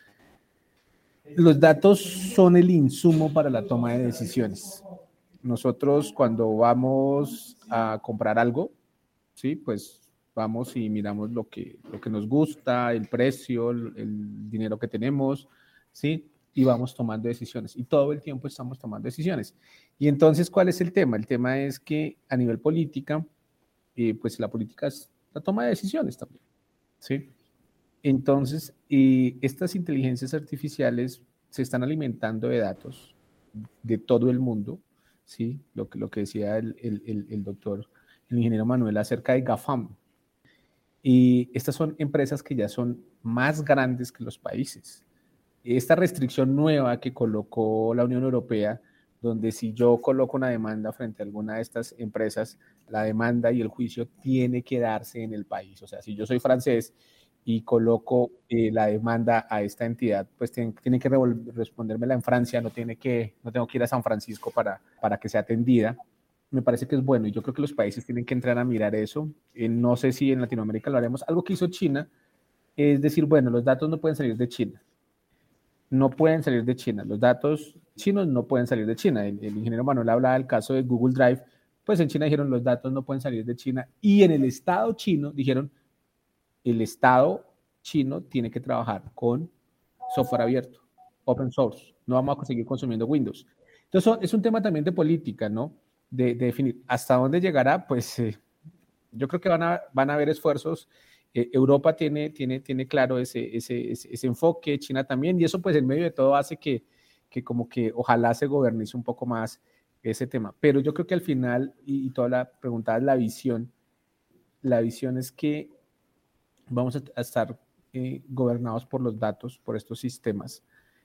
Los datos son el insumo para la toma de decisiones. Nosotros cuando vamos a comprar algo, ¿sí? Pues vamos y miramos lo que nos gusta, el precio, el dinero que tenemos, ¿sí? Y vamos tomando decisiones. Y todo el tiempo estamos tomando decisiones. Y entonces, ¿cuál es el tema? El tema es que a nivel política, pues la política es la toma de decisiones también, ¿sí? Entonces, estas inteligencias artificiales se están alimentando de datos de todo el mundo, ¿sí? Lo que decía el doctor, el ingeniero Manuel, acerca de GAFAM. Y estas son empresas que ya son más grandes que los países. Esta restricción nueva que colocó la Unión Europea, donde si yo coloco una demanda frente a alguna de estas empresas, la demanda y el juicio tiene que darse en el país. O sea, si yo soy francés y coloco la demanda a esta entidad, pues tiene que respondérmela en Francia, no tengo que ir a San Francisco para que sea atendida. Me parece que es bueno y yo creo que los países tienen que entrar a mirar eso. No sé si en Latinoamérica lo haremos. Algo que hizo China es decir, bueno, los datos no pueden salir de China. No pueden salir de China. Los datos chinos no pueden salir de China. El ingeniero Manuel hablaba del caso de Google Drive. Pues en China dijeron los datos no pueden salir de China. Y en el Estado chino dijeron el Estado chino tiene que trabajar con software abierto, open source. No vamos a seguir consumiendo Windows. Entonces es un tema también de política, ¿no? De definir hasta dónde llegará, pues yo creo que van a haber esfuerzos. Europa tiene claro ese enfoque, China también, y eso pues en medio de todo hace que como que ojalá se gobernice un poco más ese tema. Pero yo creo que al final, y toda la pregunta es la visión es que vamos a estar gobernados por los datos, por estos sistemas.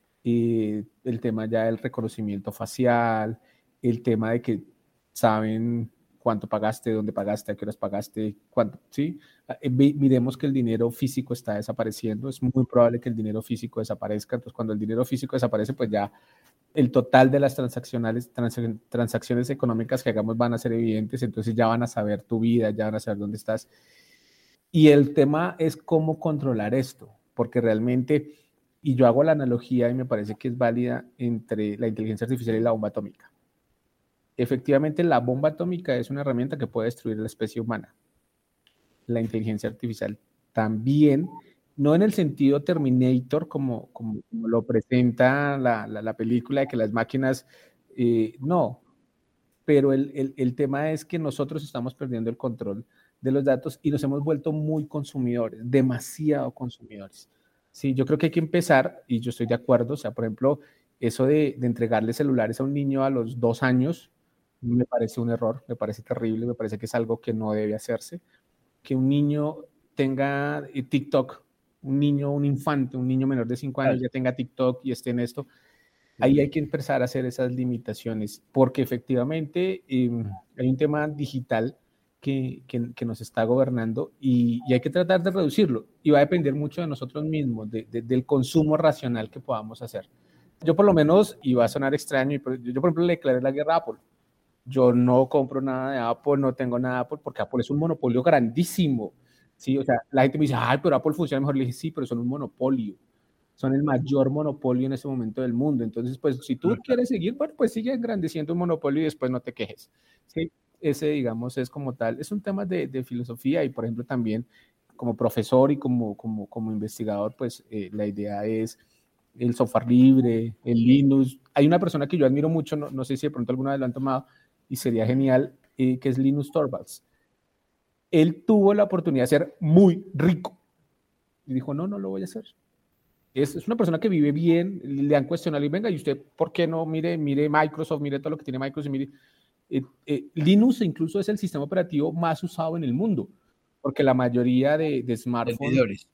El tema ya del reconocimiento facial, el tema de que saben cuánto pagaste, dónde pagaste, a qué horas pagaste, cuánto, ¿sí? Miremos que el dinero físico está desapareciendo, es muy probable que el dinero físico desaparezca, entonces cuando el dinero físico desaparece, pues ya el total de las transacciones económicas que hagamos van a ser evidentes, entonces ya van a saber tu vida, ya van a saber dónde estás. Y el tema es cómo controlar esto, porque realmente, y yo hago la analogía y me parece que es válida entre la inteligencia artificial y la bomba atómica. Efectivamente, la bomba atómica es una herramienta que puede destruir la especie humana. La inteligencia artificial también, no en el sentido Terminator como lo presenta la película de que las máquinas, no, pero el tema es que nosotros estamos perdiendo el control de los datos y nos hemos vuelto muy consumidores, demasiado consumidores. Sí, yo creo que hay que empezar, y yo estoy de acuerdo, o sea, por ejemplo, eso de entregarle celulares a un niño a los 2 años, me parece un error, me parece terrible, me parece que es algo que no debe hacerse. Que un niño tenga TikTok, un infante, un niño menor de 5 años ya tenga TikTok y esté en esto, ahí hay que empezar a hacer esas limitaciones, porque efectivamente hay un tema digital que nos está gobernando y hay que tratar de reducirlo. Y va a depender mucho de nosotros mismos, del consumo racional que podamos hacer. Yo por lo menos, y va a sonar extraño, yo por ejemplo le declaré la guerra a Apple. Yo no compro nada de Apple, no tengo nada de Apple, porque Apple es un monopolio grandísimo. ¿Sí? O sea, la gente me dice, ay, pero Apple funciona mejor. Le dije, sí, pero son un monopolio. Son el mayor monopolio en ese momento del mundo. Entonces, pues, si tú quieres seguir, bueno, pues sigue engrandeciendo un monopolio y después no te quejes. ¿Sí? Ese, digamos, es como tal. Es un tema de filosofía y, por ejemplo, también como profesor y como investigador, pues, la idea es el software libre, el Linux. Hay una persona que yo admiro mucho, no sé si de pronto alguna vez lo han tomado, y sería genial, que es Linus Torvalds. Él tuvo la oportunidad de ser muy rico y dijo, no lo voy a hacer. Es una persona que vive bien, le han cuestionado y venga, ¿y usted por qué no mire Microsoft, mire todo lo que tiene Microsoft? Mire, Linux incluso es el sistema operativo más usado en el mundo, porque la mayoría de smartphones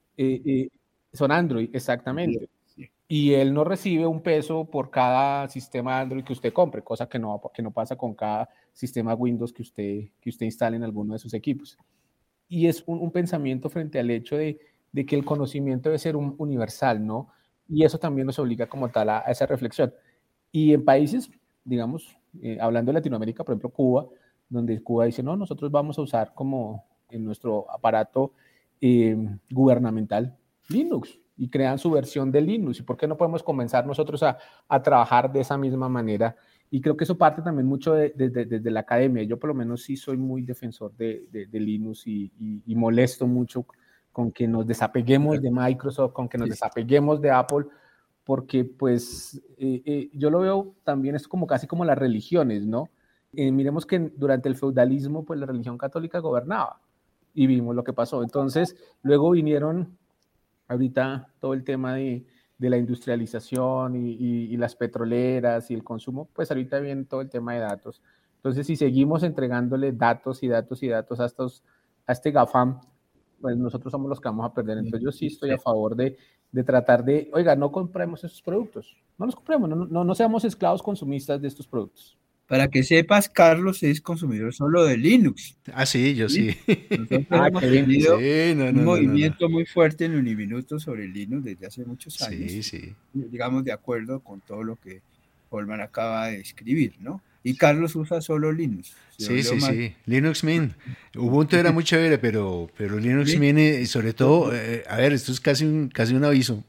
son Android, exactamente. Y él no recibe un peso por cada sistema Android que usted compre, cosa que no pasa con cada sistema Windows que usted instale en alguno de sus equipos. Y es un pensamiento frente al hecho de que el conocimiento debe ser universal, ¿no? Y eso también nos obliga como tal a esa reflexión. Y en países, digamos, hablando de Latinoamérica, por ejemplo Cuba, donde Cuba dice, no, nosotros vamos a usar como en nuestro aparato gubernamental Linux, y crean su versión de Linux. ¿Y por qué no podemos comenzar nosotros a trabajar de esa misma manera? Y creo que eso parte también mucho desde la academia. Yo por lo menos sí soy muy defensor de Linux y molesto mucho con que nos desapeguemos de Microsoft, con que nos desapeguemos de Apple, porque pues yo lo veo también es como casi como las religiones, ¿no? Miremos que durante el feudalismo pues la religión católica gobernaba y vimos lo que pasó. Entonces luego vinieron ahorita todo el tema de la industrialización y las petroleras y el consumo, pues ahorita viene todo el tema de datos. Entonces, si seguimos entregándole datos y datos y datos a este GAFAM, pues nosotros somos los que vamos a perder. Entonces, yo sí estoy a favor de tratar de, oiga, no compremos esos productos, no los compremos, no seamos esclavos consumistas de estos productos. Para que sepas, Carlos es consumidor solo de Linux. Ah, sí, yo sí. Nosotros hemos tenido un movimiento muy fuerte en Uniminuto sobre Linux desde hace muchos años. Sí. Digamos, de acuerdo con todo lo que Holman acaba de escribir, ¿no? Y Carlos usa solo Linux. Sí. Linux Mint. Ubuntu era muy chévere, pero Linux Mint, sobre todo, a ver, esto es casi un aviso.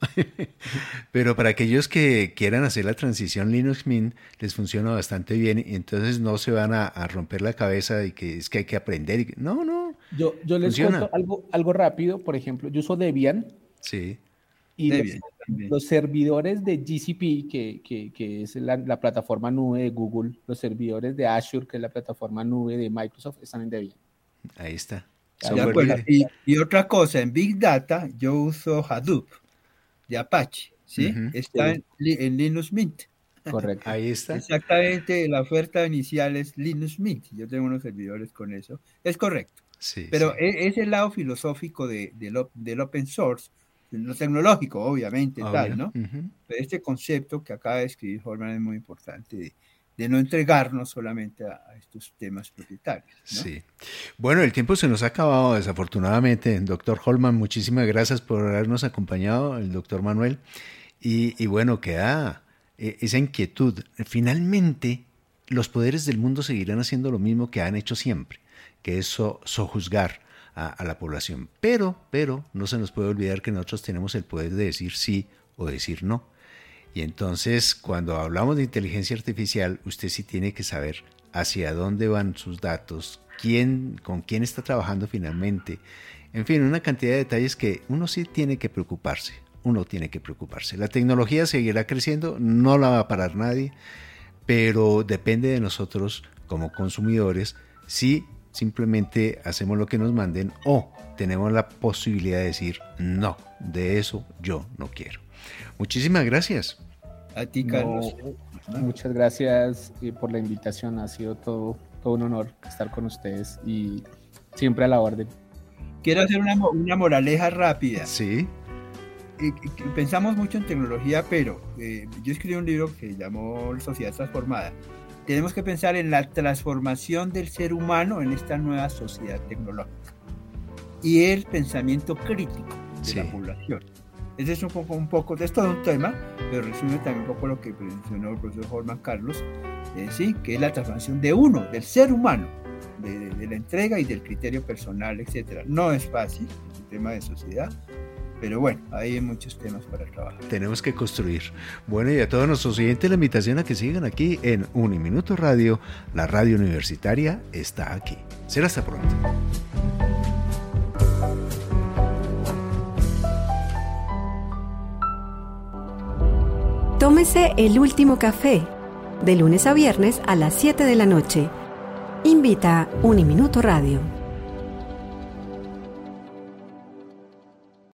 Pero para aquellos que quieran hacer la transición Linux Mint, les funciona bastante bien y entonces no se van a romper la cabeza de que es que hay que aprender. No. Yo les cuento algo rápido. Por ejemplo, yo uso Debian. Sí. Y los servidores de GCP, que es la plataforma nube de Google, los servidores de Azure, que es la plataforma nube de Microsoft, están en Debian. Ahí está. De acuerdo. Y otra cosa, en Big Data yo uso Hadoop de Apache, ¿sí? Está en Linux Mint. Correcto. Ahí está. Exactamente, la oferta inicial es Linux Mint. Yo tengo unos servidores con eso. Es correcto. Sí, pero es el lado filosófico del open source, lo tecnológico, obviamente, tal, ¿no? Pero este concepto que acaba de escribir Holman es muy importante, de no entregarnos solamente a estos temas propietarios, ¿no? Sí. Bueno, el tiempo se nos ha acabado, desafortunadamente. Doctor Holman, muchísimas gracias por habernos acompañado, el doctor Manuel. Y bueno, queda esa inquietud. Finalmente, los poderes del mundo seguirán haciendo lo mismo que han hecho siempre, que es sojuzgar a la población. Pero no se nos puede olvidar que nosotros tenemos el poder de decir sí o decir no. Y entonces, cuando hablamos de inteligencia artificial, usted sí tiene que saber hacia dónde van sus datos, con quién está trabajando finalmente. En fin, una cantidad de detalles que uno sí tiene que preocuparse. La tecnología seguirá creciendo, no la va a parar nadie, pero depende de nosotros como consumidores si simplemente hacemos lo que nos manden o tenemos la posibilidad de decir no, de eso yo no quiero. Muchísimas gracias. A ti, Carlos. Muchas gracias por la invitación. Ha sido todo un honor estar con ustedes y siempre a la orden. Quiero hacer una moraleja rápida. Sí. Pensamos mucho en tecnología, pero yo escribí un libro que se llamó Sociedad Transformada tenemos que pensar en la transformación del ser humano en esta nueva sociedad tecnológica y el pensamiento crítico de la población. Ese es un poco, es todo un tema, pero resume también un poco lo que mencionó el profesor Holman Carlos, ¿sí? Que es la transformación de uno, del ser humano, de la entrega y del criterio personal, etc. No es fácil, es un tema de sociedad, pero bueno, hay muchos temas para trabajar. Tenemos que construir. Bueno, y a todos nuestros oyentes la invitación a que sigan aquí en Uniminuto Radio. La radio universitaria está aquí. Será hasta pronto. Tómese el último café, de lunes a viernes a las 7 de la noche. Invita Uniminuto Radio.